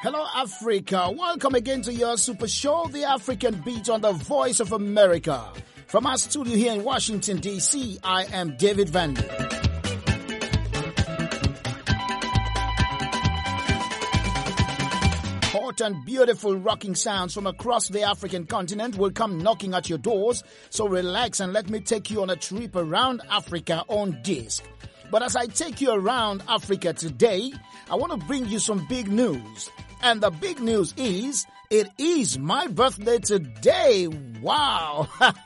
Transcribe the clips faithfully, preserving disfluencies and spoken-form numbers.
Hello, Africa. Welcome again to your super show, The African Beat on the Voice of America. From our studio here in Washington, D C, I am David Vandy. Hot and beautiful rocking sounds from across the African continent will come knocking at your doors. So relax and let me take you on a trip around Africa on disc. But as I take you around Africa today, I want to bring you some big news. And the big news is, it is my birthday today. Wow.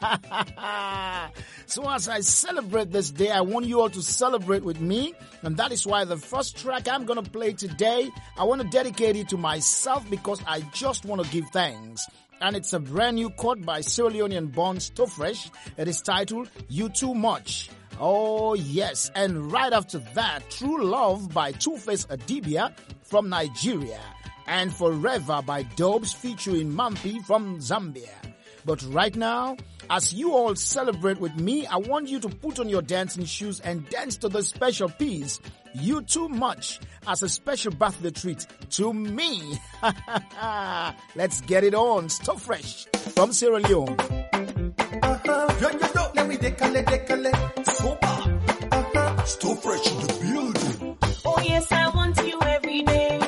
So as I celebrate this day, I want you all to celebrate with me. And that is why the first track I'm going to play today, I want to dedicate it to myself because I just want to give thanks. And it's a brand new chord by Sierra Leonean born Stofresh. It is titled, You Too Much. Oh, yes. And right after that, True Love by Two-Face Adibia from Nigeria. And Forever by Dobes featuring Mampi from Zambia. But right now, as you all celebrate with me, I want you to put on your dancing shoes and dance to the special piece, You Too Much, as a special birthday treat to me. Let's get it on. Stofresh from Sierra Leone. Uh-huh. Yo, yo, yo. Let me decale, decale. Sober. Uh-huh. Stofresh in the building. Oh, yes, I want you every day.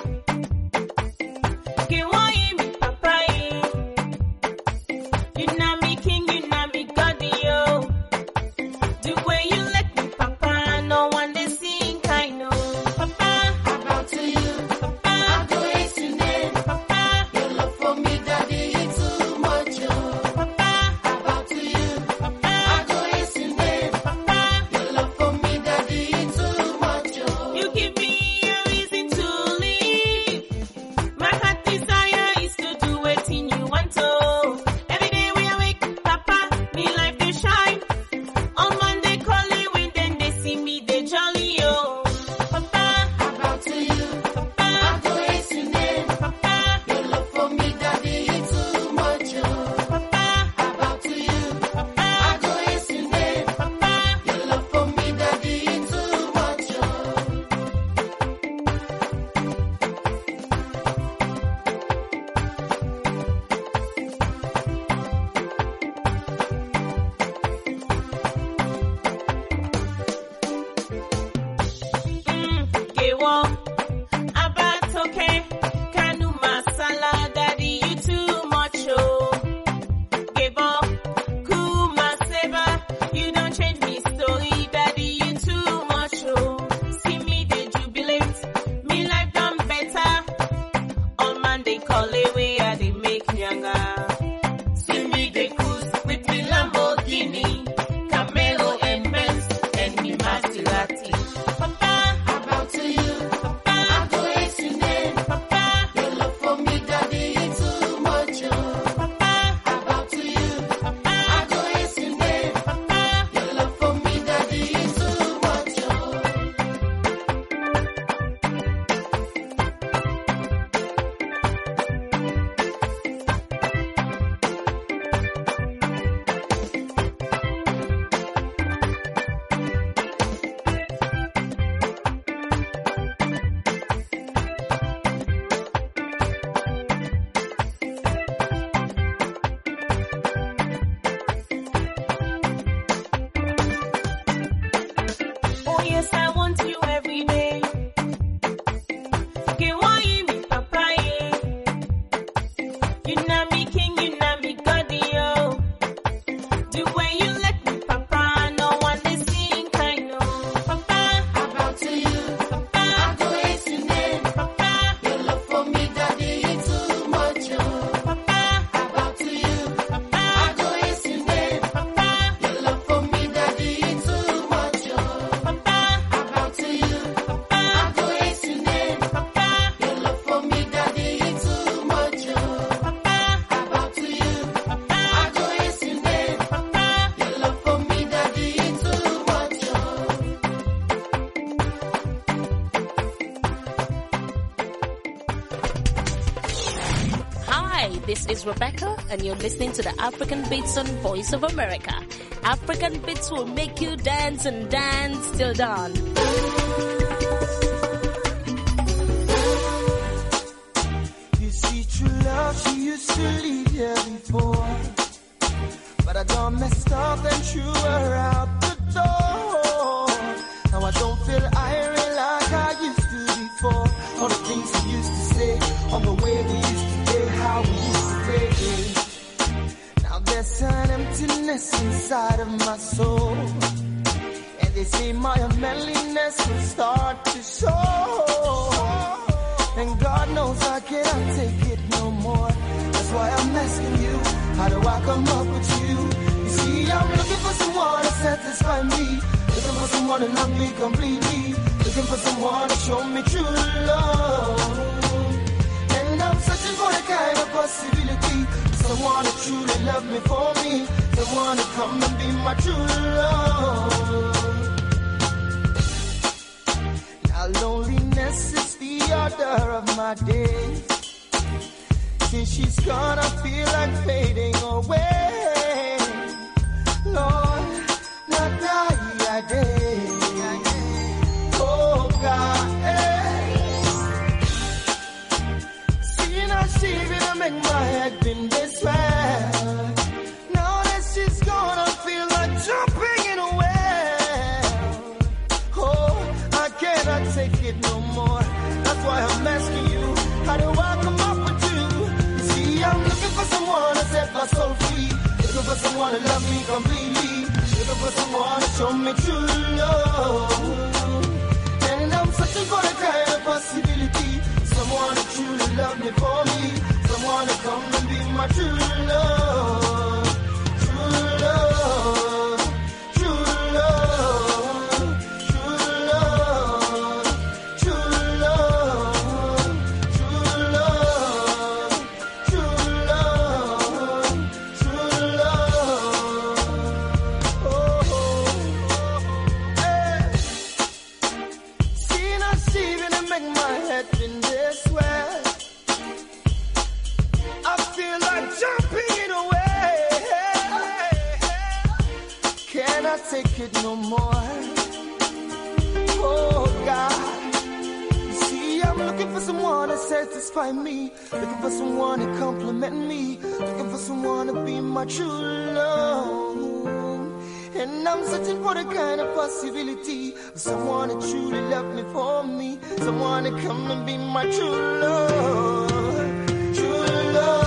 This is Rebecca, and you're listening to the African Beats on Voice of America. African Beats will make you dance and dance till dawn. stuff and threw her out the door. Now I don't feel iron like I used to before. All the things we used to say, on the way we used to play, how we used to play. Now there's an emptiness inside of my soul, and they say my manliness will start to show. And God knows I cannot take it no more. That's why I'm asking you, how do I come up with you? You see, I'm looking for someone to satisfy me, looking for someone to love me completely, looking for someone to show me true love. And I'm searching for the kind of possibility, someone to truly love me for me, someone to come and be my true love. Now loneliness is the order of my days. Since she's gone, I feel like fading away. Lord, not die a day. Oh God, hey. Seeing how she gonna make my head been this way. Now that she's gone, I feel like jumping in a well. Oh, I cannot take it no more. That's why I'm asking you, how do I come up with you? You see, I'm looking for someone to set my soul free, looking for someone to love me completely, looking for someone to show me true love. And I'm searching for the kind of possibility, someone to truly love me for me, someone to come and be my true love. True love, true love, true love, true love, true love, true love, true love. Oh, hey. Seeing how she gonna make my head in this way, I feel like jumping in a way. Can I take it no more? Oh God, you see, I'm looking for someone to satisfy me, looking for someone to compliment me, looking for someone to be my true love. And I'm searching for the kind of possibility, someone to truly love me for me, someone to come and be my true love. True love.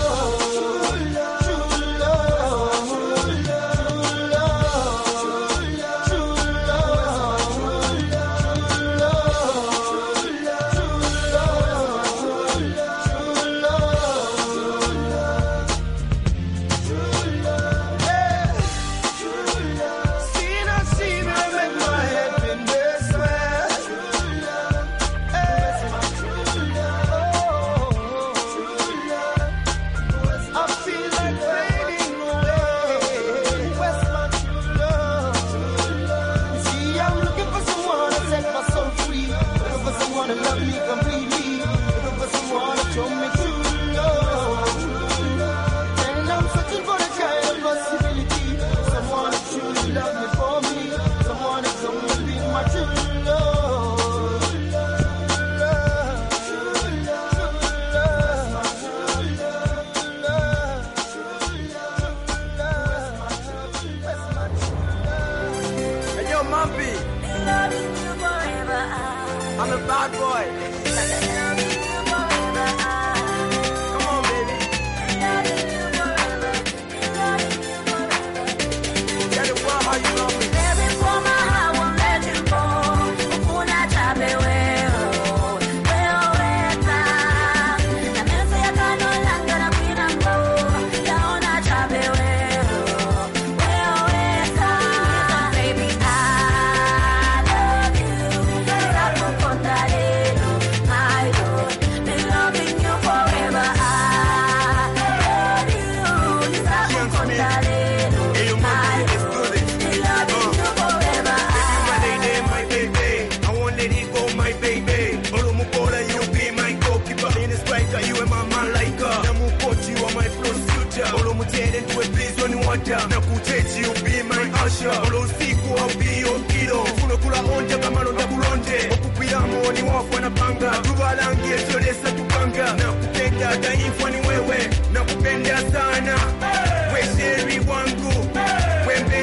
I'm a bad boy. Come on, baby. Tell the world how you love me. Baby, for my heart won't let you go. Una chape weo, weo weta. Na mese ya kano langa na pinambo. Ya una chape weo, weo weta. Baby, I love you. Sapo contarelo, my Lord. Been loving you forever. I love you. Sapo contarelo, my Lord. Been loving you forever. My lady, my baby, I won't let it go, my baby. Olumukola, you be my goalkeeper. In a striker, you are my malaika. Namukochi, you are my prosecutor. Olumutende, you are please on water. Nakutechi, you be my usher. Olosiku, I'll be your kilo. Funo kula onja, kamano tabulonde. Okupira moni wafu anapanga. Tubalangi, etolesa tupanga. Nakupenda, daifwa ni wewe. Nakupenda sana. We sheri wangu. Wembe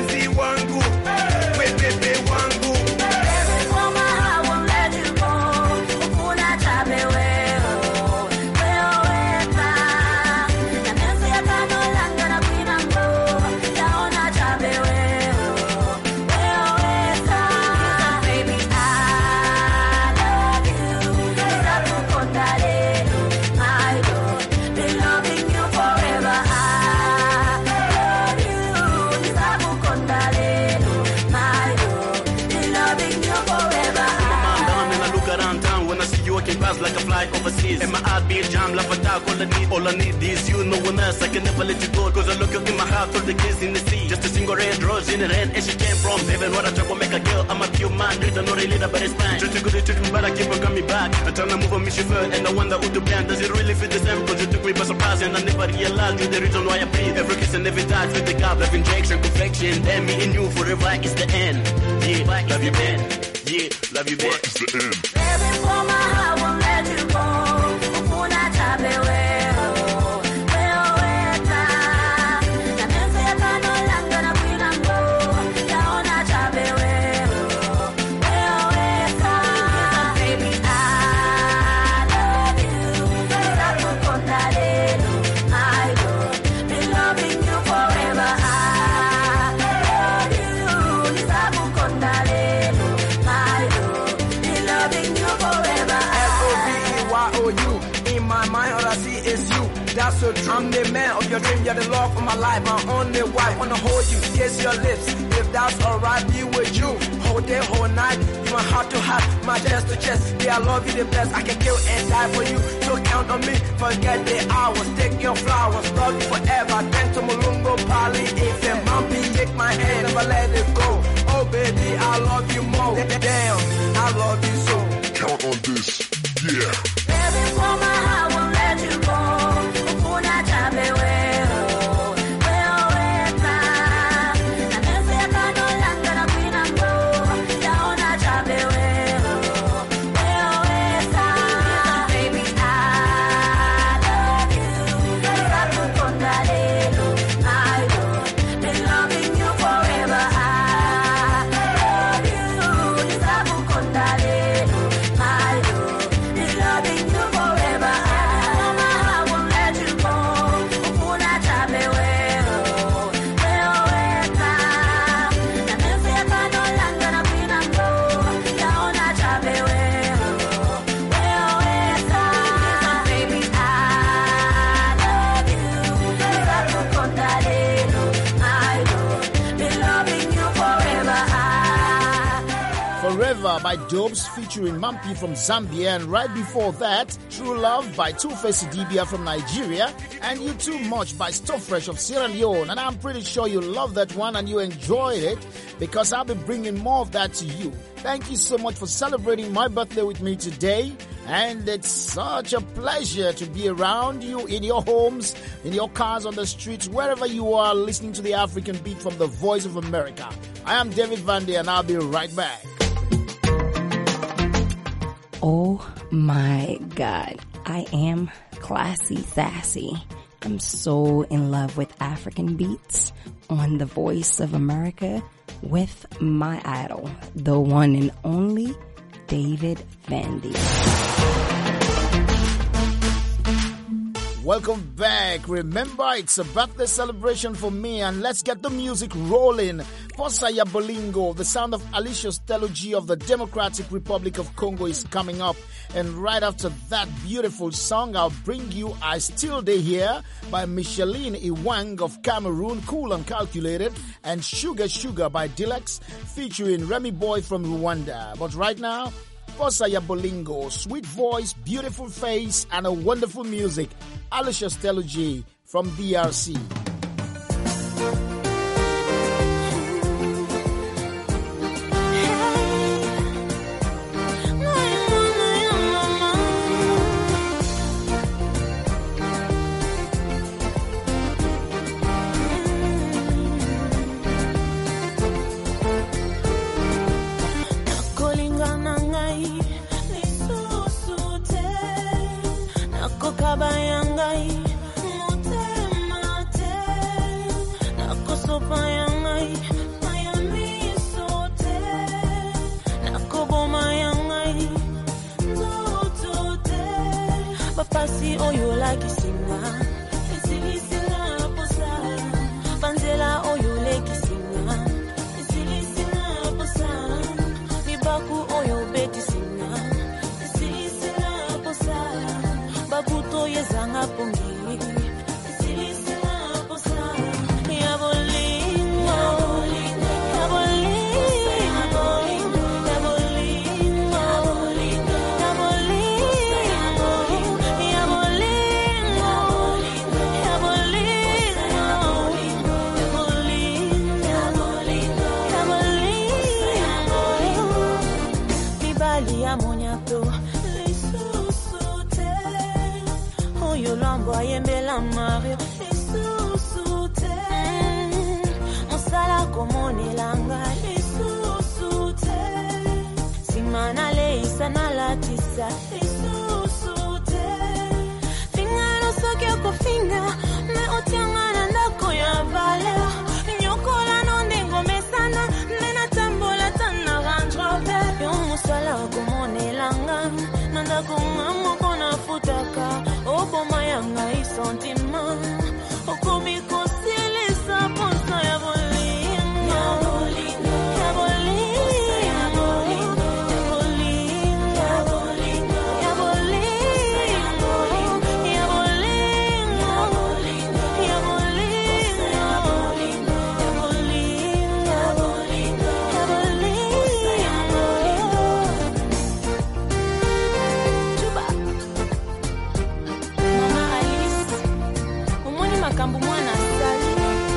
a flight overseas. And my heartbeat jam, love attack, all I need, all I need is you, no one else. I can never let you go, cause I look up in my heart, all the kids in the sea. Just a single red rose in the hand, and she came from heaven. What I try to make a girl, I'm a pure man, read no leader, but it's fine. Try to go to treat me, but I keep on coming back. I turn to move on, miss you first, and I wonder who to plan. Does it really fit the same? Cause you took me by surprise, and I never realized you the reason why I breathe. Every kiss and every touch with the gap, love injection, perfection. Then me and you forever is the end. Yeah, love you, man. Yeah, love you, man. It's the end. Baby, for my heart won't let you go. Ukuna chape wewe, wewe ta. Na mense ya kano langa na kuina mgo. Yaona chape wewe, wewe ta. Baby, I love you. Saku konda lelo, I will be loving you forever. I love you. Saku konda lelo, I will be loving you forever. L O V E Y O U. In my mind, all I see is you. That's so true. I'm the man of your dream. You're the love of my life. My only wife. Wanna hold you, kiss your lips. If that's alright, be with you. Whole day, whole night. You my heart to heart, my chest to chest. Yeah, I love you the best. I can kill and die for you. So count on me. Forget the hours. Take your flowers. Love you forever. Thanks to Mulungo, Pali, if and Mumpy. Take my hand, never let it go. Oh baby, I love you more. Damn, I love you so. Count on this, yeah. Baby, for my heart won't let you go. Ukuna chape wewe, wewe ta. Na mense ya kano langa na kuina mgo. Yaona chape wewe, wewe ta. Baby, I love you. Saku konda lelo, I will be loving you forever. I love you. Saku konda lelo, I will be loving you forever. I won't let you go. Ukuna chape wewe, wewe ta. Na mense ya kano langa na kuina mgo. Yaona chape wewe, wewe ta. Baby, I love you. Saku konda lelo, I will be loving you forever. I Forever by Dobes featuring Mampi from Zambia, and right before that, True Love by Two-Face Idibia from Nigeria, and You Too Much by Stofresh of Sierra Leone. And I'm pretty sure you love that one and you enjoyed it, because I'll be bringing more of that to you. Thank you so much for celebrating my birthday with me today, and it's such a pleasure to be around you in your homes, in your cars, on the streets, wherever you are listening to the African Beat from the Voice of America. I am David Vandy, and I'll be right back. Oh my God, I am classy sassy. I'm so in love with African beats on the Voice of America with my idol, the one and only David Vandy. Welcome back. Remember, it's a birthday celebration for me, and let's get the music rolling. Posa ya Bolingo, the sound of Alicia Stelogy of the Democratic Republic of Congo is coming up. And right after that beautiful song, I'll bring you I Still Dey Here by Micheline Iwang of Cameroon, Cool and Calculated, and Sugar Sugar by Dilex, featuring Remy Boy from Rwanda. But right now, Posa ya Bolingo, sweet voice, beautiful face, and a wonderful music. Alicia Stelogy from D R C. Papasi oyo laki singa, esili singa posa. Panzela oyo leki singa, esili singa posa. Mibaku oyo beti singa, esili singa posa. Bakuto yezanga pongi, esili singa posa. Ya bolingo, ya bolingo. Ya bolingo, ya bolingo, ya bolingo. Lulambo ayembela Mario isusute Mosala komonelanga isusute Simana leisa na latisa isusute Finga no soke ko finga me otianga na ndako ya vale Nyokola no ndengo mesana mena tambola tana ranjove Yo mosala komonelanga nanda kongamo kona futaka Oboma yanga isentima Okobiko silisa ponsa ya bolingo Ya bolingo Ya bolingo Ya bolingo Ya bolingo Ya bolingo Ya bolingo Ya bolingo Ya bolingo Ya bolingo Ya bolingo Ya bolingo Chuba Mama Alice Umoni makambu mwana sali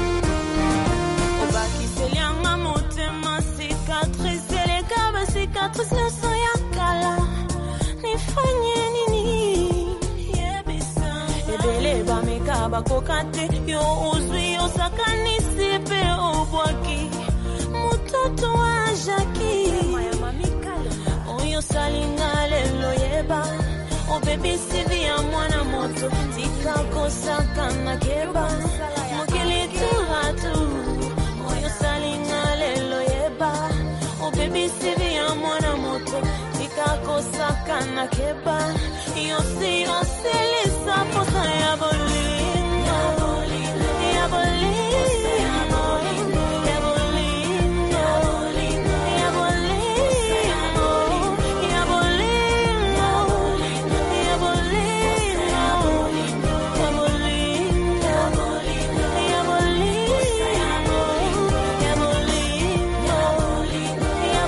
Obaki selianga motema cicatrice Elekaba cicatrice Nuso ya kala Nifanye nini Yebisa Ebele ba mekaba kokate Yo uzwi yo sakani sipe obwaki Mutoto wa Jackie Oyo salinga lelo yeba O baby sivi ya mwana moto Tika kosaka na keba Mokili turatu Oyo salinga lelo yeba O baby sivi ya mwana moto Tika kosaka na keba Yosi yosi lisa posa ya bolingo Ya bolingo Ya bolingo Ya bolingo Ya bolingo Ya bolingo Ya bolingo Ya bolingo Ya bolingo Ya bolingo Ya bolingo Ya bolingo Ya bolingo Ya bolingo Ya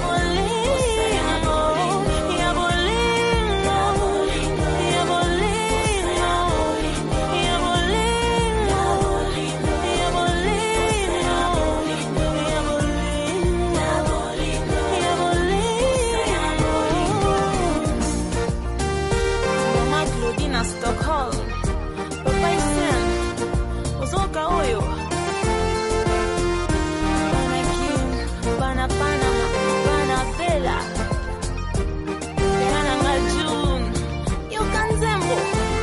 Mama Claudina Stockholm Papa Isen Uzoka oyo Bana Kim Bana Panama Bana Bella Bana Ngajun Yo Kanzembo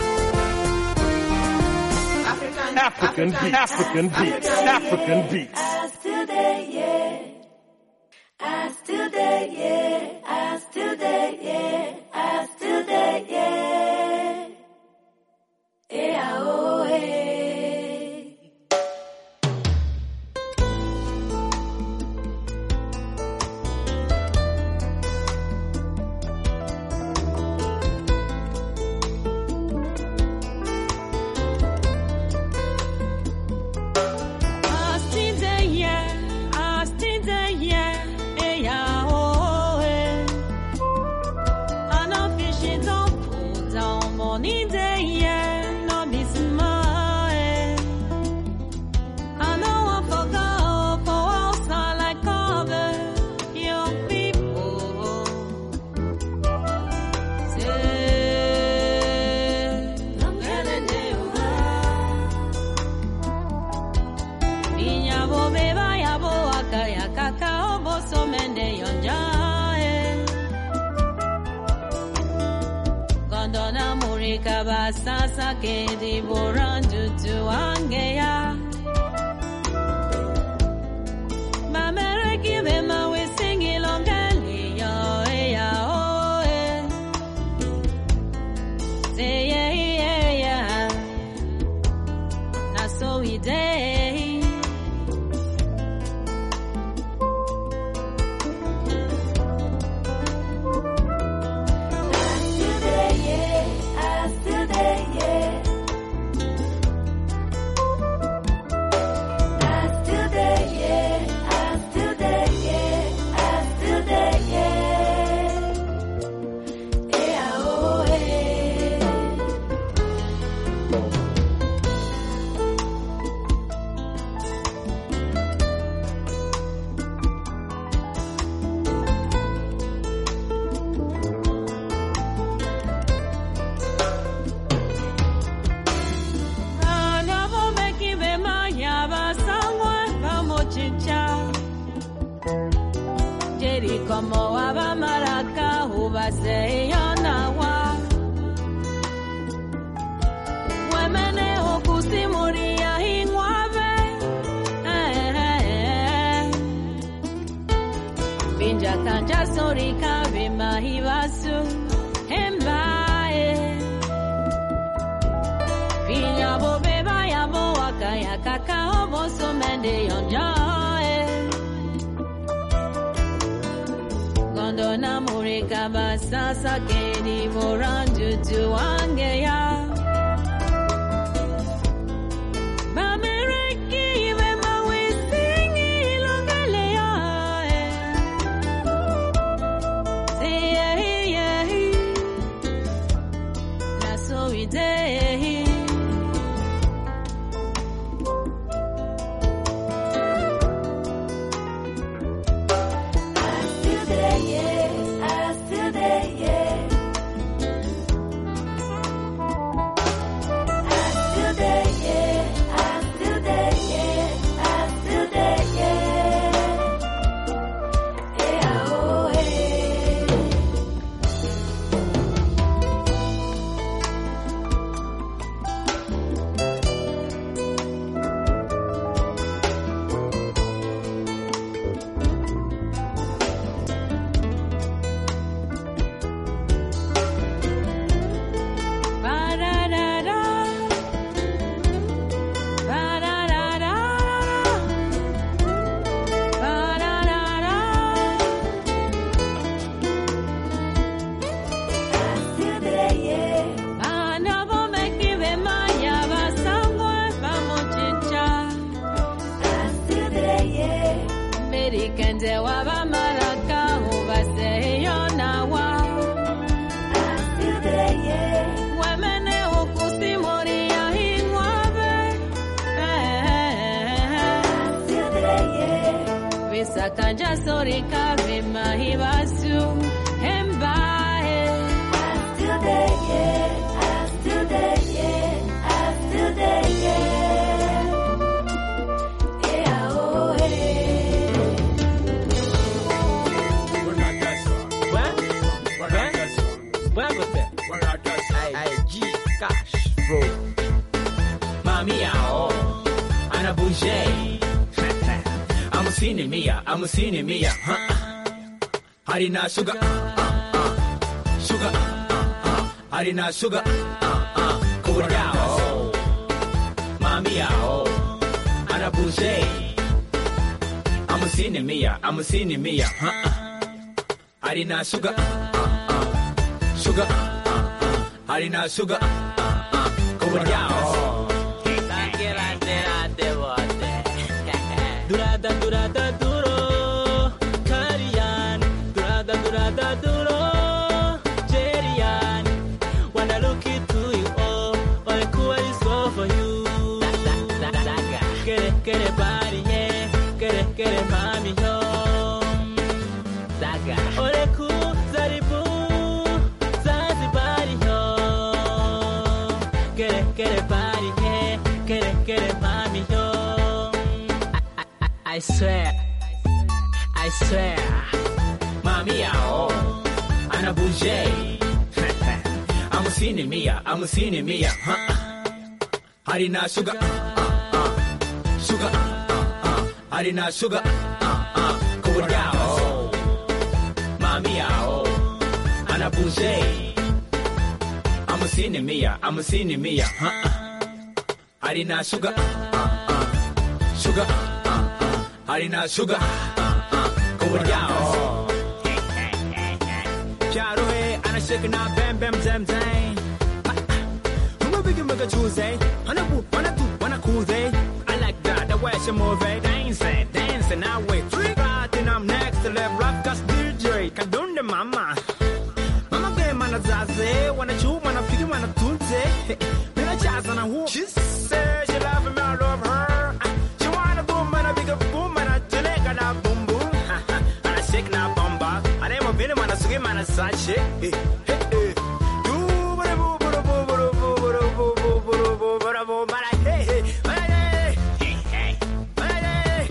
African beats, African beats, African beats. I still there, yeah. I still there, yeah. I still there, yeah. I still there, yeah. Yeah, oh, hey. I still there, yeah. I still there, yeah. Eh, yeah, oh, eh. I know fishing don't put down money there, yeah. No miss my. I know I forgot for outside like cover young people. Say, I'm gonna do Vinya bo beba ya bo aka ya kaka obo so mende yonja eh. Gondona murika basasa ke di borandu tu angeya. Mamere give ma we sing along ya eh ya oh eh. Say yeah yeah yeah. Na so we day. I still there, yeah. I still there, yeah. I still there, yeah. I still there, yeah. I still there, yeah. Yeah, oh, hey. kanja kanja sori kabe mahibasu hembae Finya bo beba ya bo wakaya kakao bo somende yonjae Gondo na murika basasa keni moranju tuange ya Bamereki vema wisingi ilongele ya Say yeah yeah Na so we day Kanja sori kabe mahibasu hembae I'm still there yeah I'm still there yeah I'm still there yeah Yeah oh hey We're not that song. What? We're not that song. What was that? We're not that song. I G gosh bro Mami ao Ana bouger I'm a senior Mia, I'm a senior Mia, huh? Harina sugar, uh, uh, sugar, uh, uh, Harina sugar, uh, uh, cool down. Mami, oh, Anna Boucher. I'm a senior Mia, I'm a senior Mia, huh? Harina sugar, uh, uh, sugar, uh, uh, Harina sugar, uh, uh, cool down. Durada, durada, duro, Karian. Durada, durada, duro, Jerian. When I look into you, oh, all the cool is all for you. Get it, get it, body, yeah. Get it, get it, mommy, yo. All the cool, Zaribu, Zazi, body, yo. Get it, get it, body, yeah. Get it, get it, mommy, yo. I swear, I swear, Mami, oh, Anna Bouger. I'm a senior Mia, I'm a senior Mia, huh? Harina sugar, uh, uh, sugar, uh, uh, Harina sugar, uh, uh, cool down. Mami, oh, Anna Bouger. I'm a senior Mia, I'm a senior Mia, huh? Harina sugar, uh, uh, sugar. Harina sugar, uh, uh, cool down. Charo hey, ana shake na bam bam zam zam. Who big make a Tuesday? Ana bu, ana tu, ana cool day. I like that, the way she move it, dancing, dancing. I wait three and I'm next to left rock cause D J can do the mama. Mama game mana zaze, wanna chew, wanna figure, wanna tunze. Mina chance on a whoop. She says she love me, I love her. She wanna boom, and a bigger boom. Boom boom, and I shake na bomba. I never been man, I swim man, I sache. Hey, hey, hey. Do whatever, whatever, whatever, whatever, whatever, whatever, but I hey, hey, hey, hey, hey, hey.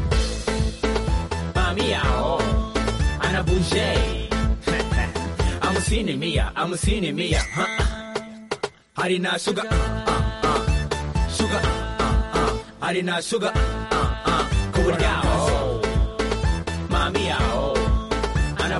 Mami, oh, Anna Boucher. I'm a senior Mia, I'm a senior Mia, huh? Harina sugar, uh, uh, sugar, uh, uh, Harina sugar, uh, uh, cool down. Mami, oh,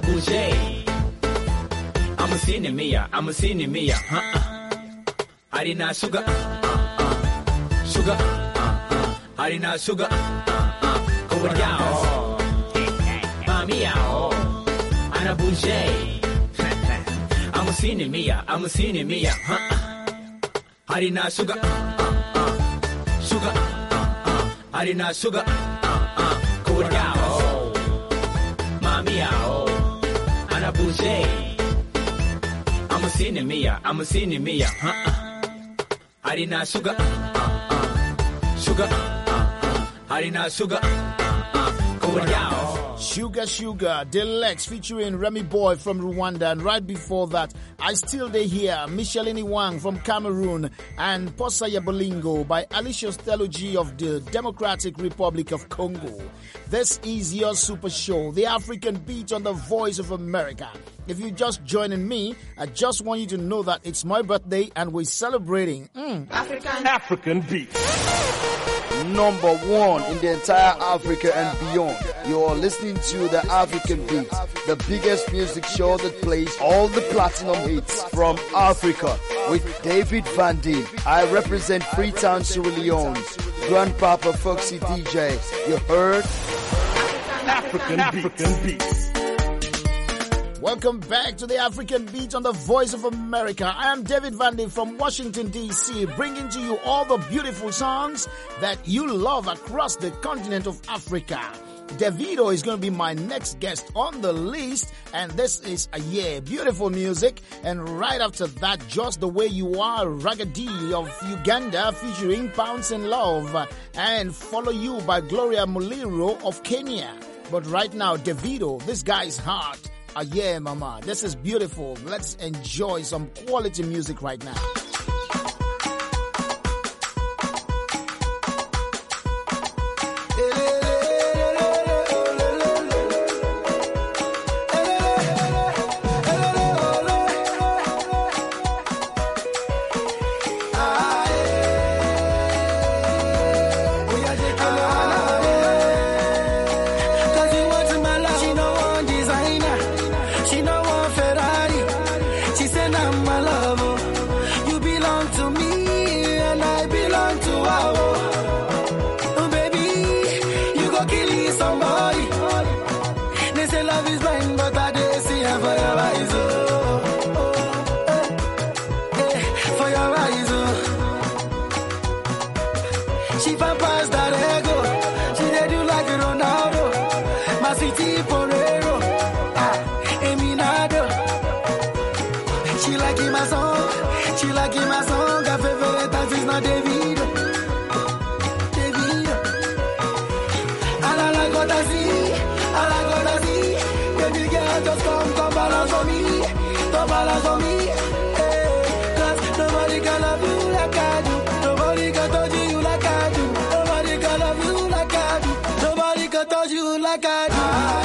bouger. I'm a senior Mia, I'm a senior Mia. Uh-uh. Harina sugar, uh-uh. Sugar, uh-uh. Harina sugar, uh-uh. Go with y'all. Mommy, y'all. Anna bouger. I'm a senior Mia, I'm a senior Mia. Uh-uh. Harina sugar, uh-uh. Sugar, uh-uh. Harina sugar, uh-uh. Go with y'all. Mommy, y'all. Anna bouger. I'm a senior Mia, I'm a senior Mia. Uh-uh. Harina sugar, uh-uh. Sugar, uh-uh. Harina sugar, uh-uh. Go with y'all. Sugar Sugar, Deluxe featuring Remy Boy from Rwanda, and right before that, I Still Dey Here, Michelini Wang from Cameroon, and Posa Yabolingo by Alicia Steloji of the Democratic Republic of Congo. This is your super show, The African Beat on the Voice of America. If you're just joining me, I just want you to know that it's my birthday and we're celebrating mm. African African Beats. Number one in the entire Africa and beyond. You are listening to the African Beat, the biggest music show that plays all the platinum hits from Africa with David Van D. I represent Freetown, Sierra Leone. Grandpapa Foxy D J. You heard? African, African Beats. Welcome back to the African Beat on the Voice of America. I am David Vandy from Washington, D C, bringing to you all the beautiful songs that you love across the continent of Africa. Davido is going to be my next guest on the list, and this is a yeah, beautiful music. And right after that, Just the Way You Are, Ragadi of Uganda featuring Pounds in Love, and Follow You by Gloria Muliro of Kenya. But right now, Davido, this guy's hot. Ah, yeah, mama. This is beautiful. Let's enjoy some quality music right now. Balance on me, eh, cause nobody can love you like I do. Nobody can touch you like I do. Nobody can love you like I do. Nobody can touch you like I do. Ah,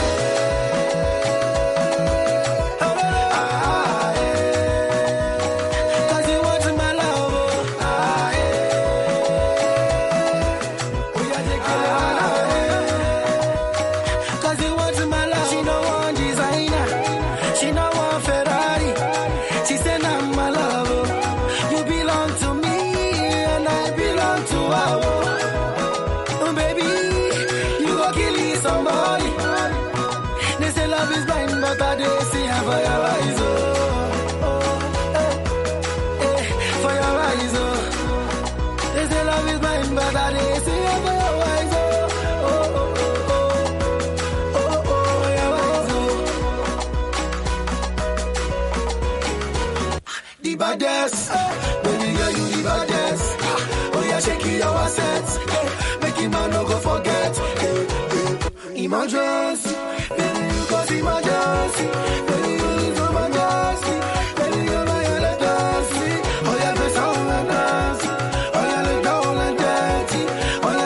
baddest, baby girl you the baddest. Oh yeah, shake your assets, make him man no go forget. Hey, hey. Emergency, baby you cause emergency, baby you is emergency, baby you my emergency. Oh yeah, be so dance, oh yeah look down and dirty, oh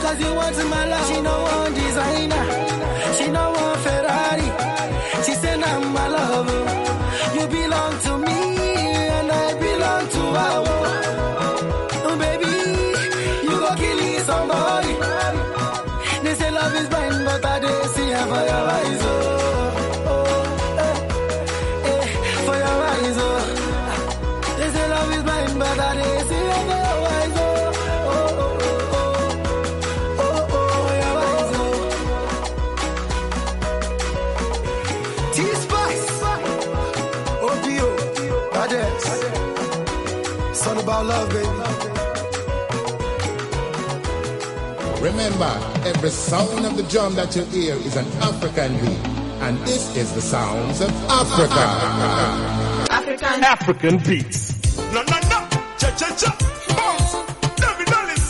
Cause you want my love. She no want designer. She no want Ferrari. She said I'm my lover. You belong to me and I belong to her. Oh baby, you go kill somebody. They say love is blind, but I didn't see her for your eyes. Oh, oh, eh, eh, for your eyes. Oh, they say love is blind, but I didn't see her for your eyes. Oh, oh, oh, oh, oh, oh, oh, your eyes. Oh, T-Spice, O P O, Badass. It's all about love, baby. Remember, every sound of the drum that you hear is an African beat, and this is the sounds of Africa. African African beats. No, no, no. Cha, cha, cha. Bounce. David Dallas.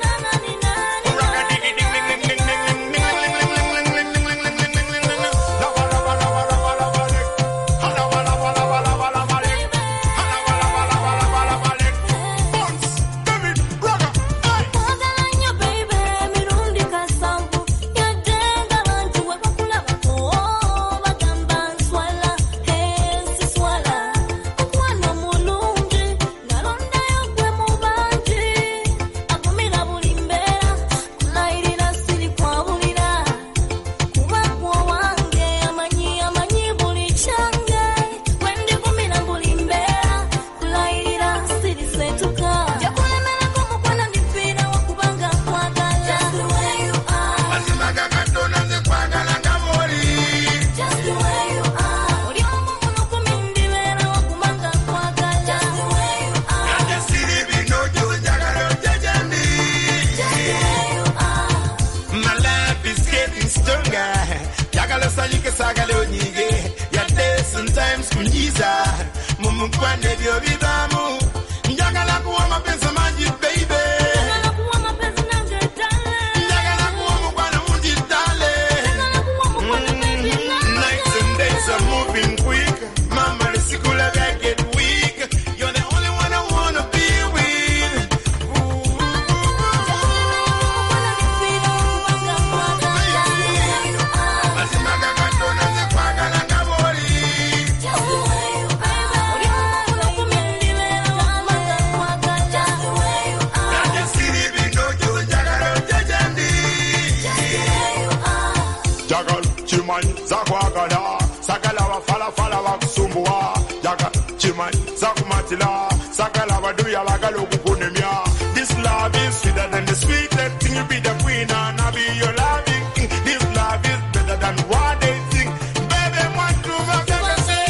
This love is sweeter than the sweetest thing. You be the queen and I'll be your loving king. This love is better than what they think. Baby, want to make you say.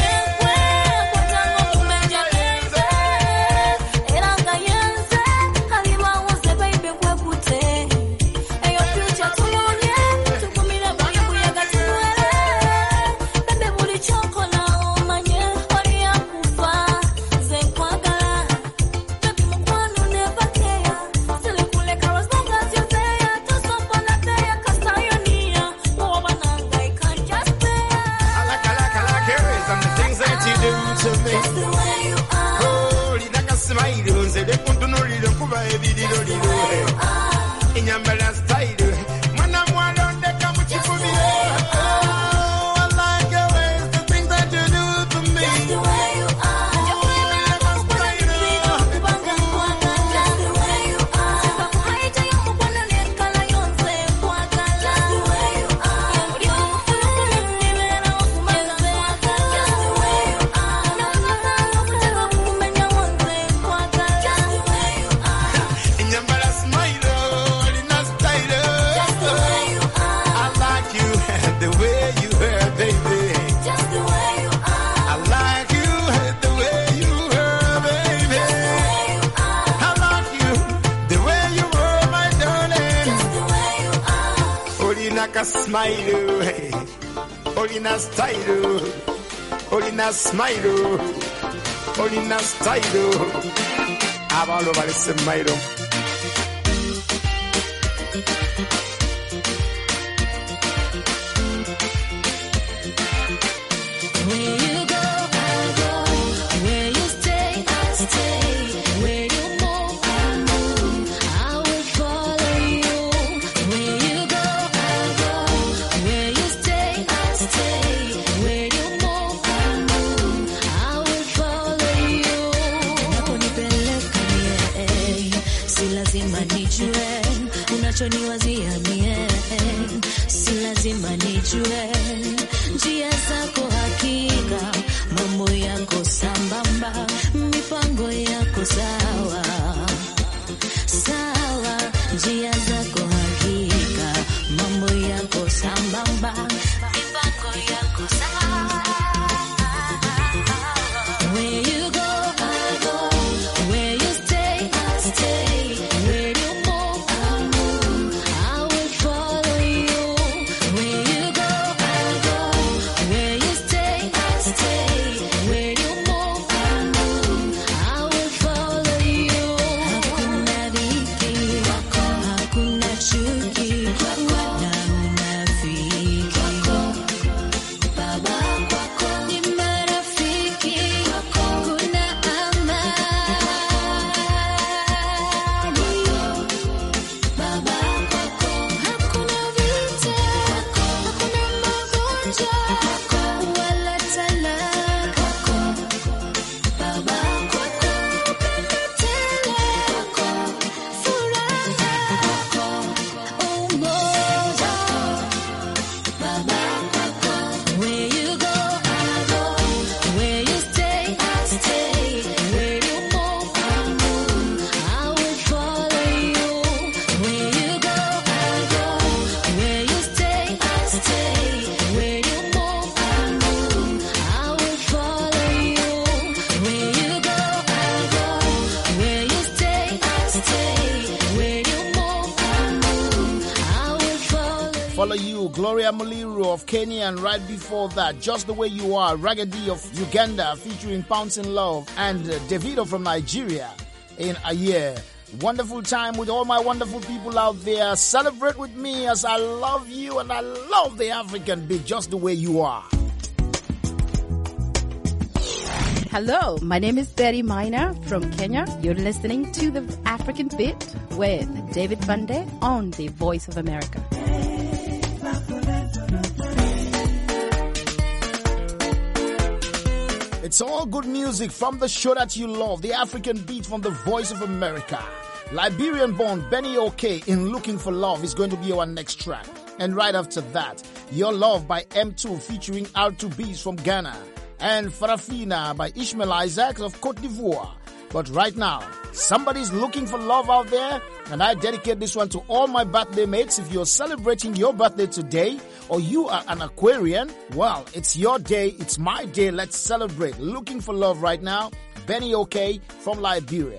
Smile, Olina style, Olina smile, Olina style. Avant le valet smile. Where you move, I move. I will follow you. unachoniwazia mie, si lazima nijue njia zako, hakika mambo yako sambamba, mipango yako sawa sawa, njia zako hakika mambo yako sambamba, mipango yako sawa. Where you go, I go. Where you stay, I stay. Where you move, I move. I will follow you. Where you go, I go. Where you stay, I stay. Where you move, I move. I will follow you. Hakuna dhiki, hakuna chuki, na unafiki. Baba kwako ni marafiki, kuna amani. Baba kwako hakuna vita, hakuna magonjwa wala talaka. Baba kwako upendo tele, furaha, umoja. Baba kwako, where you go, I go. Where you stay, I stay. Where you move, I move. I will follow you. Where you go, I go. Where you stay, I stay. Where you move, I move. I will follow you. Where you go, I go. Where you stay, I stay. Where you move, I move. I will follow you. Follow you, Gloria Muliro of Kenya, and right before that, Just the Way You Are, Raggedy of Uganda, featuring Pounce in Love, and uh, Davido from Nigeria in a year. Wonderful time with all my wonderful people out there. Celebrate with me as I love you and I love the African beat, Just the Way You Are. Hello, my name is Betty Minor from Kenya. You're listening to the African Beat with David Bunde on the Voice of America. It's all good music from the show that you love, the African beat from the Voice of America. Liberian-born Benny O'Kay in Looking for Love is going to be our next track. And right after that, Your Love by M two featuring R two B's from Ghana, and Farafina by Ishmael Isaacs of Cote d'Ivoire. But right now, somebody's looking for love out there, and I dedicate this one to all my birthday mates. If you're celebrating your birthday today, or you are an Aquarian, well, it's your day, it's my day, let's celebrate. Looking for love right now, Benny O'Kay from Liberia.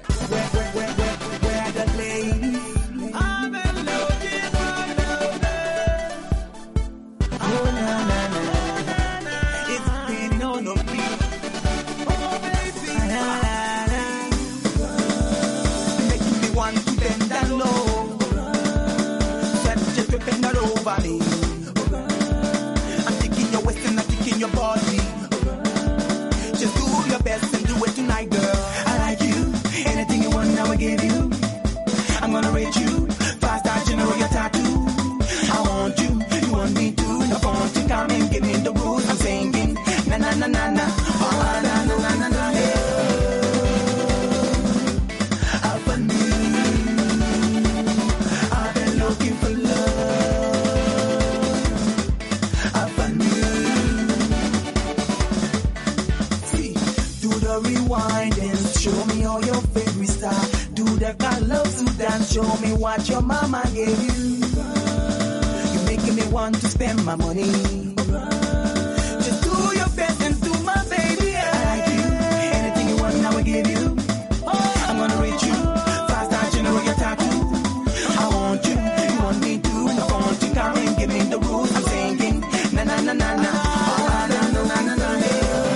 I'm taking your waist and I'm taking your body. Just do your best and do it tonight, girl. I like you. Anything you want, I will give you. I'm gonna rate you. Five star general, your tattoo. I want you. You want me too. No phone to come and give me the rules. I'm singing. Na na na na na. Oh, na na na na na. Hey. Up on me. I've been looking for love. Rewind and show me all your favorite style. Do the colors to dance. Show me what your mama gave you. You're making me want to spend my money. Just do your best and do my baby. I like you. Anything you want, I will give you. I'm gonna rate you. Five star general, your tattoo. I want you. You want me too. I want you. Come and give me the rules. I'm singing. Na na na na na. Oh, na na na na na.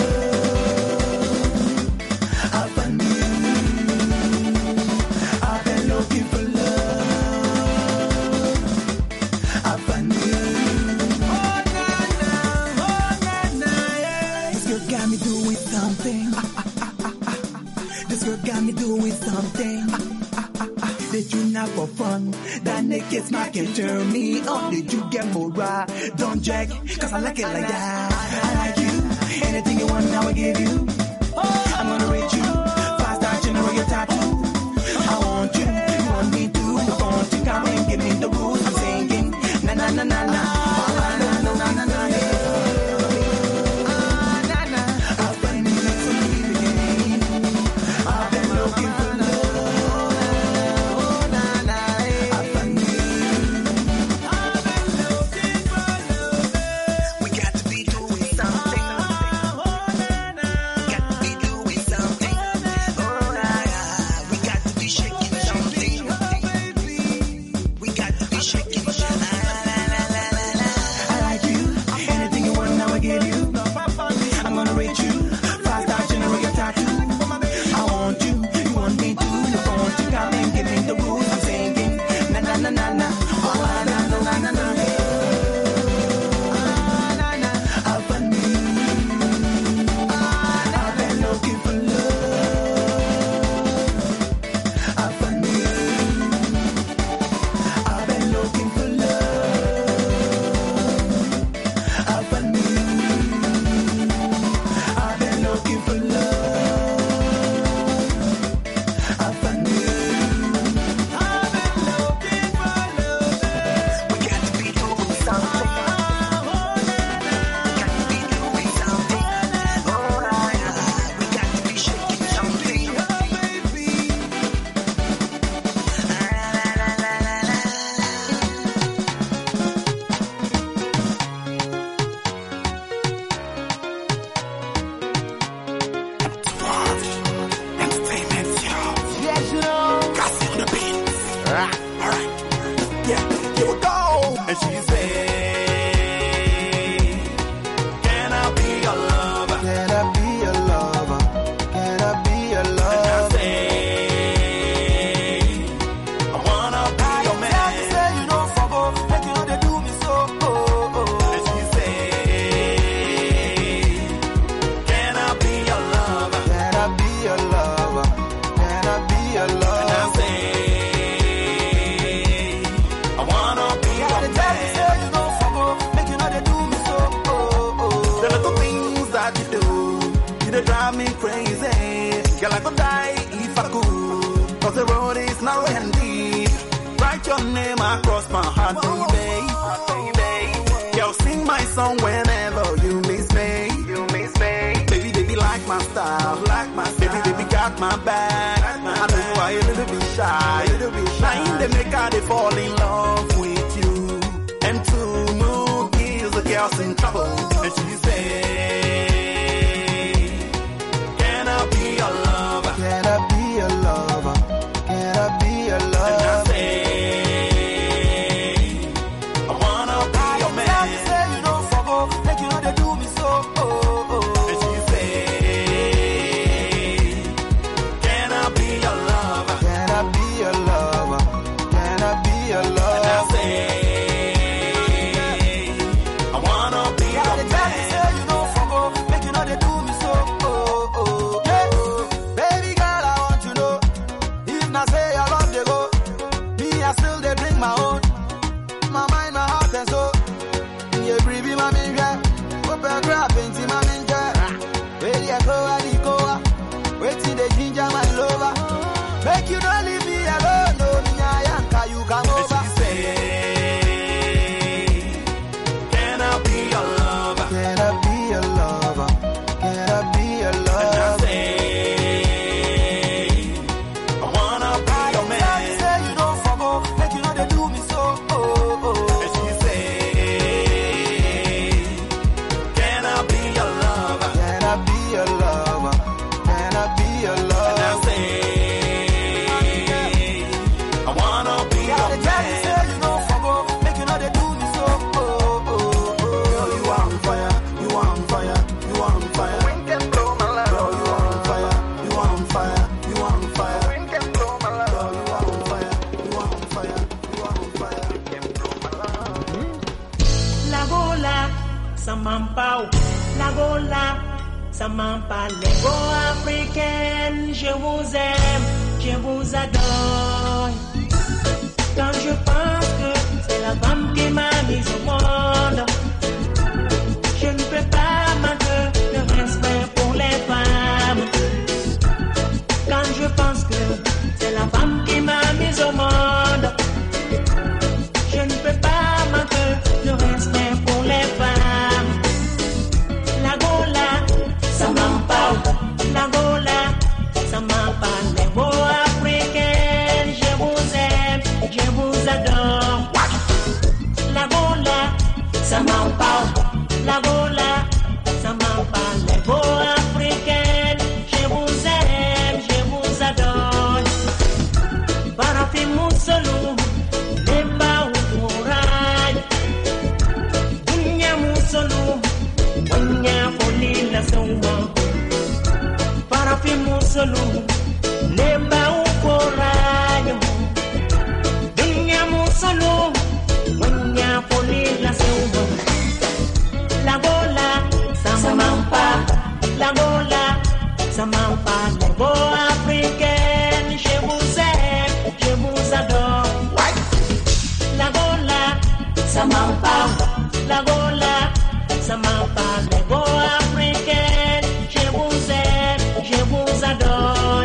Got me doing something. Ah, ah, ah, ah. Did you not for fun? That naked smack can turn me on. Did you get more right? Don't jack, cause I like it like that. I like you. Anything you want, I will give you. I'm gonna rate you. Five star general, your tattoo. I want you. You want me too. I want you. Come and give me the rules. I'm singing na na na na na. Quand je pense que c'est la femme qui m'a mise au monde, La gola, ça m'en parle. Les beaux africaines, je vous aime, je vous adore. Parafi musolum, nemba ufurai. Dunya musolum, wanya folila soma. Parafi musolum, nemba ufurai. Dunya musolum, wanya folila soma. La gola, ça m'ampa. La gola, ça m'ampa. Les beaux africaines, je vous aime, je vous adore. La gola, ça m'ampa. La gola, ça m'ampa. Les beaux africaines, je vous aime, je vous adore.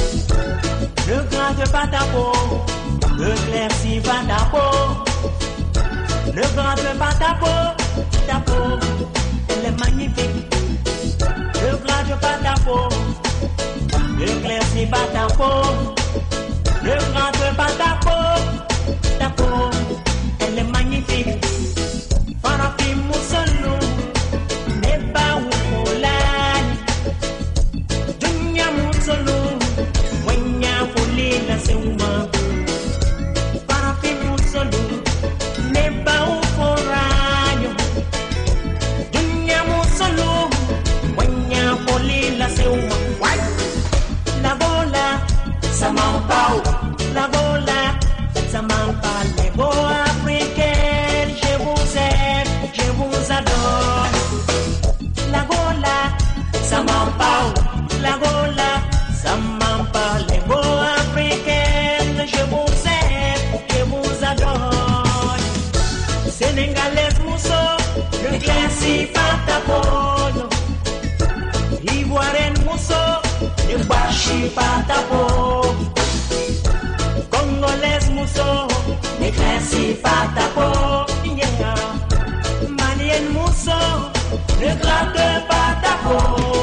Le grand de Patapo, le clair va ta peau. Le grand de Patapo, ta peau, elle est magnifique. Le grand de Patapo, le clair va ta peau. Le grand de Patapo, ta peau, elle est magnifique. Parafi musolu, neba ukolani. Dunya musolu, wenya folila seuma. Parafi musolu, neba ukoranyo. Dunya musolu, wenya folila seuma. La bola, ça m'en parle. La bola, ça m'en parle. Les beaux africaines, je vous aime, je vous adore. La gola, ça m'en parle. La gola, ça m'en parle. Les beaux africaines, je vous aime, je vous adore. Sénégalaise mousso, le classique patapolo. Ivoirienne mousso, le bachi patapo. Congolaise mousso, le classique patapo. Yeah. Malienne mousso, le gratte patapo.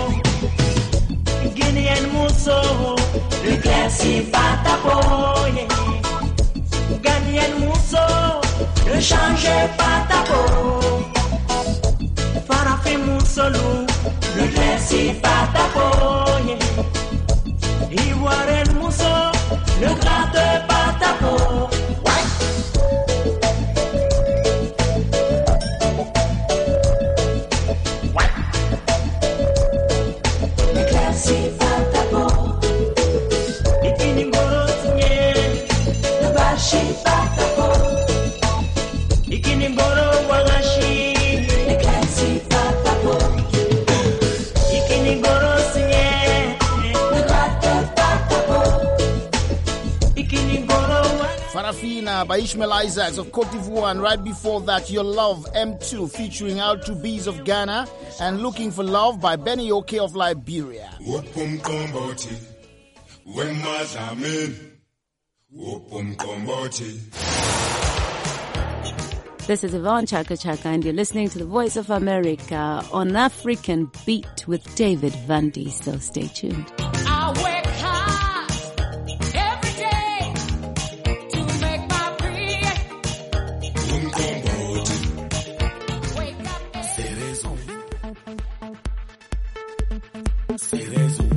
Guinéenne mousso, le classique patapo. Yeah. Ghanéenne mousso, le change patapo. Parafi moussolo, le classique patapo. Yeah. Ivoirienne mousso, le gratte patapo. Le classique patapo. Ikini ngoro sinye, le bashi patapo. Ikini ngoro wagashi, le classique patapo. Ikini ngoro sinye, le gratte patapo. Ikini ngoro wagashi. Farafina by Ishmael Isaacs of Cote d'Ivoire, and right before that, Your Love M two featuring Al two B's of Ghana, and Looking for Love by Benny Oke of Liberia. Wopum komboti, wemazamin. Wopum komboti. This is Yvonne Chaka Chaka, and you're listening to the Voice of America on African Beat with David Vandy. So stay tuned. I work hard every day to make my bread. Wake up. C'est raison. C'est raison.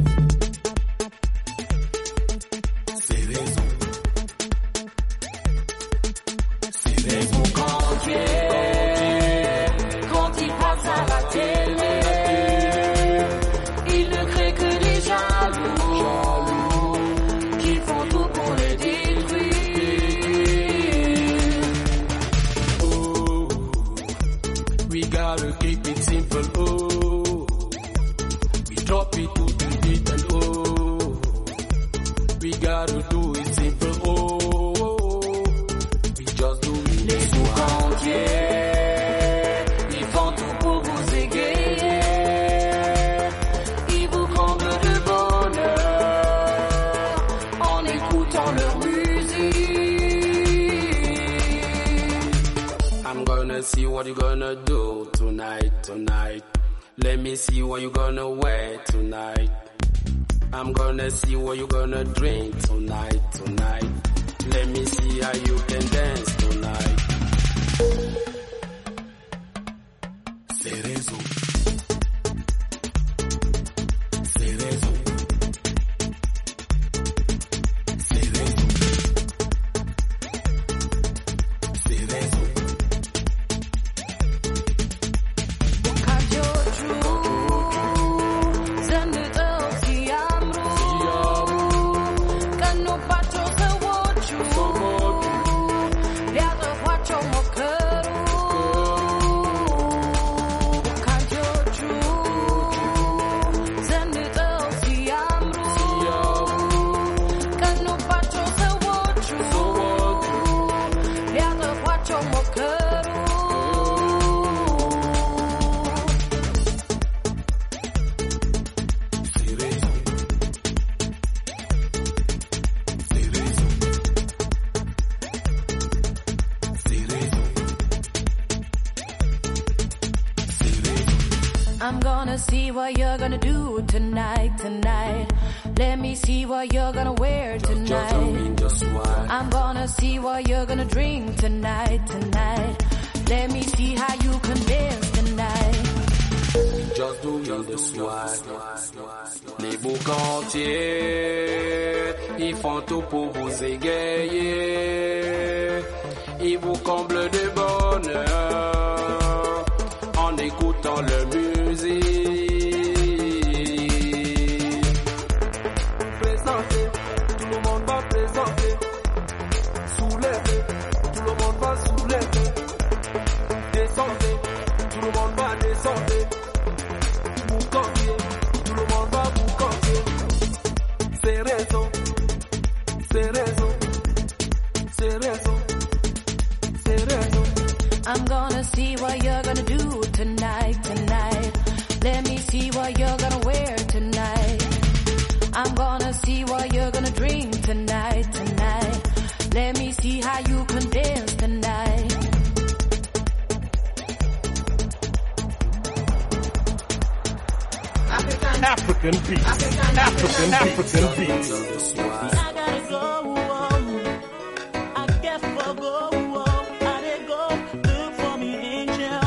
C'est raison. C'est raison. Quand il passe à la télé, il ne crée que les jaloux qui font tout pour le détruire. Oh, we gotta keep it simple. Oh, we drop it to the beat and oh, we gotta do it simple. Oh, we just do it. Les sous-cantiers, ils font tout pour vous égayer. Ils vous comblent de bonheur en écoutant leur musique. I'm gonna see what you gonna do tonight, tonight. Let me see what you gonna wear tonight. I'm gonna see what you gonna drink tonight, tonight. Let me see how you can dance tonight. Seré I'm gonna see what you're gonna do tonight, tonight. Let me see what you're gonna wear tonight. I'm gonna see what you're gonna drink tonight, tonight. Let me see how you can dance tonight. Just do me the swag. Les beaux quartiers, ils font tout pour vous égayer. Ils vous comblent de bonheur en écoutant leur musique. Présentez, tout le monde va présenter. Soulevez, tout le monde va soulever. Descendez, tout le monde va descendre. Vous campiez, tout le monde va vous campier. C'est raison, c'est raison, c'est raison, c'est raison. I'm gonna see what you're gonna do tonight, tonight. Let me see what you're gonna wear tonight. I'm gonna see what you're gonna drink tonight, tonight. Let me see how you can dance tonight. African beats. African, African, African beats. I gotta go, I guess for go, I did go look for me angel.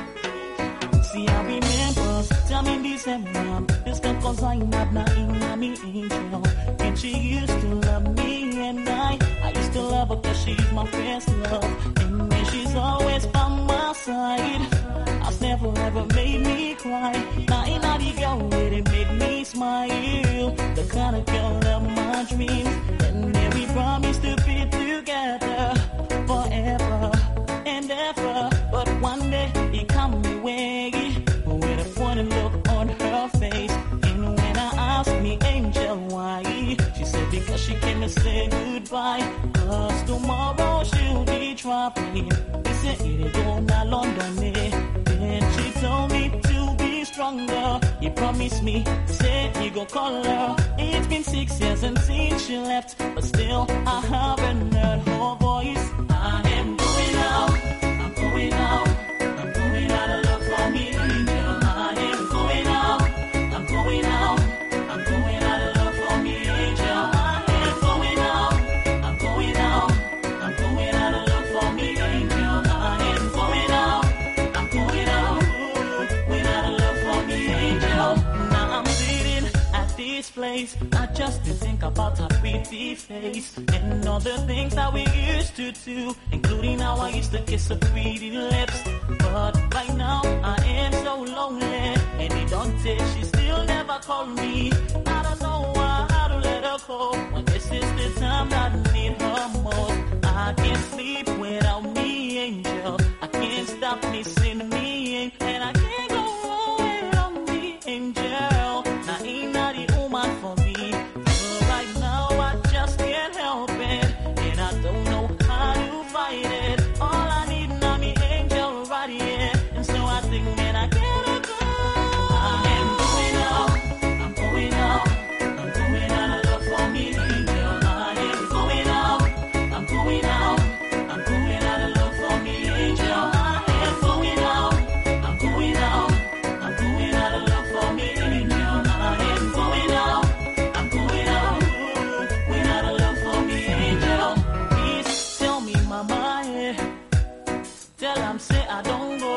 See I remember, tell me December, this girl cause I not na me angel. And she used to love me and I, I used to love her cause she's my first love. And when she's always by my side, I've never ever made me cry. Now ain't not the girl where it make me smile. The kind of girl of my dreams. And then we promised to be together forever and ever. But one day he come away with a funny look on her face. And when I asked me, Angel, why? She said because she came to say goodbye. Cause tomorrow she'll be traveling. He said it don't na London, eh? Then she told me to be stronger. He promised me, said he go call her. It's been six years and since she left, but still I haven't heard her voice. I am going out, I'm going out, I'm going out to look for me, angel. I am going out, I'm going out, I'm going out to look for me, angel. I am going out, I'm going out, I'm going out to look for me, angel. I am going out, I'm going out, going out to look for me, angel. Now I'm sitting at this place, I just to think about her pretty face and all the things that we used to do, including how I used to kiss her pretty lips. But right now I am so lonely, and it don't take, she still never called me. I don't know why, how to let her go when this is the time that I need her most. I can't sleep without me, angel. I can't stop missing me, and I can't go away without me, angel. Now ain't not the woman for me. But right now I just can't help it, and I don't know how to fight it. All I need now me angel right here, and so I think that I gotta go. I am going out, I'm going out, I'm going out to look for me, angel. I am going out, I'm going out, I'm going out to look for me, angel. I am going out, I'm going out, I'm going out to look for me, angel. I am going out, I'm going out, going out to look for me, angel. Please tell me, mama, yeah. Tell him say I don't go,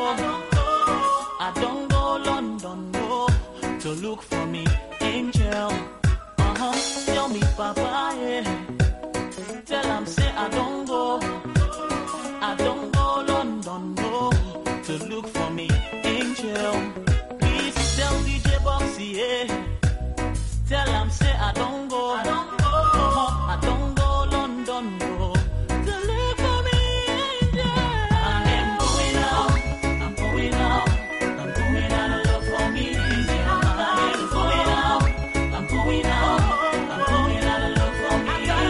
I don't go London, no, to look for me, angel. Uh-huh, tell me, papa, yeah. Tell him say I don't go, I don't go London, no, to look for me, angel. Please tell D J Boxy, yeah. Tell him say I don't go, I don't go, uh-huh, I don't go London, no, to look for me, angel. I am going out, I'm going out, I'm going out to look for me, angel. I am going out, I'm going out, I'm going out to look for me, angel.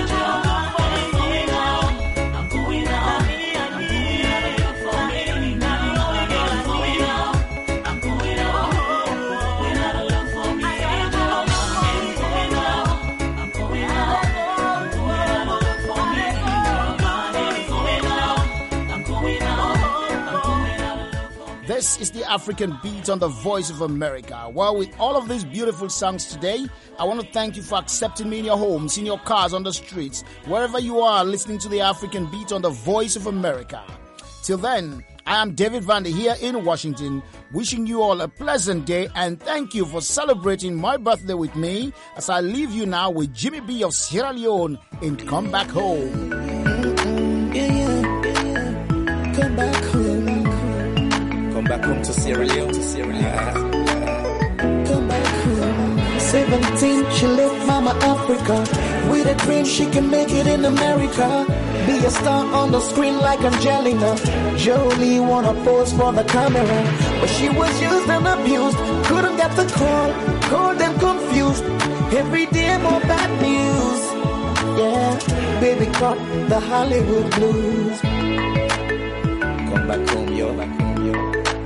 This is the African Beat on the Voice of America. Well, with all of these beautiful songs today, I want to thank you for accepting me in your homes, in your cars, on the streets, wherever you are listening to the African Beat on the Voice of America. Till then, I am David Vandy here in Washington, wishing you all a pleasant day and thank you for celebrating my birthday with me as I leave you now with Jimmy B of Sierra Leone in Come Back Home. Yeah, yeah, yeah. Come back home. Come back home to Sierra Leone, to Sierra Leone. Come back home. seventeen, she left Mama Africa with a dream she can make it in America. Be a star on the screen like Angelina Jolie, wanna pose for the camera, but she was used and abused. Couldn't get the call, cold and confused. Every day more bad news. Yeah, baby caught the Hollywood blues. Come back home, yo, back home, yo.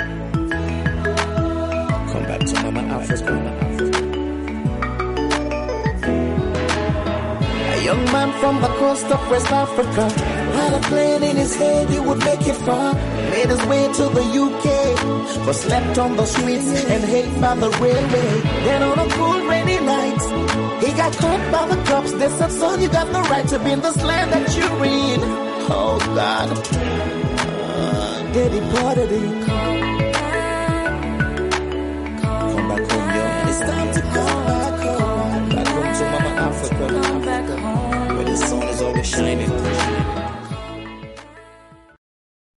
Come back to Mama Africa. A young man from the coast of West Africa had a plan in his head he would make it far. Made his way to the U K, but slept on the streets and hate by the railway. Then on a cool rainy night, he got caught by the cops. They said, son, you got the right to be in this land that you're in. Oh God, uh, they deported him. Come back home, yo. It's time to come back home. Back home to Mama Africa. Come back home. Where the sun is always shining.